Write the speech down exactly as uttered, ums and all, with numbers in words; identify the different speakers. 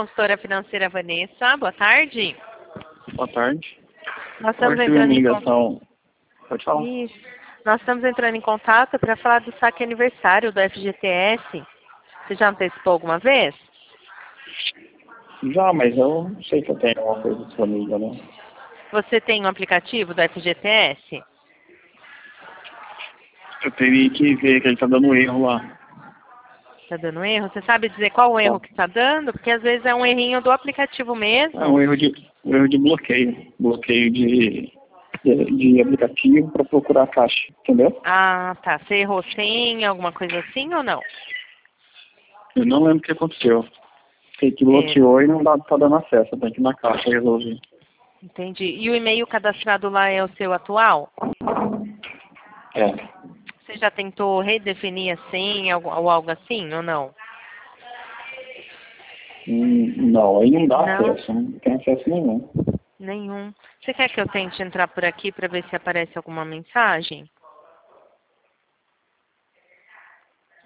Speaker 1: consultora financeira Vanessa. Boa tarde.
Speaker 2: Boa tarde.
Speaker 1: Nós estamos
Speaker 2: Hoje
Speaker 1: entrando
Speaker 2: minha
Speaker 1: em
Speaker 2: ligação. Pode falar.
Speaker 1: Isso. Nós estamos entrando em contato para falar do saque aniversário do F G T S. Você já antecipou alguma vez?
Speaker 2: Já, mas eu não sei se eu tenho alguma coisa disponível, né?
Speaker 1: Você tem um aplicativo do F G T S?
Speaker 2: Eu teria que ver que ele tá dando erro lá.
Speaker 1: Está dando erro? Você sabe dizer qual o erro que está dando? Porque às vezes é um errinho do aplicativo mesmo.
Speaker 2: É um erro de, um erro de bloqueio. Bloqueio de, de, de aplicativo para procurar a caixa, entendeu?
Speaker 1: Ah, tá. Você errou senha, alguma coisa assim ou não?
Speaker 2: Eu não lembro o que aconteceu. Sei que bloqueou e não dá, tá dando acesso. Tem que ir na caixa resolver.
Speaker 1: Entendi. E o e-mail cadastrado lá é o seu atual?
Speaker 2: É.
Speaker 1: Você já tentou redefinir a senha ou ou algo assim ou não?
Speaker 2: Hum, não, aí não dá
Speaker 1: Não?
Speaker 2: acesso. Não tem acesso nenhum.
Speaker 1: Nenhum. Você quer que eu tente entrar por aqui para ver se aparece alguma mensagem?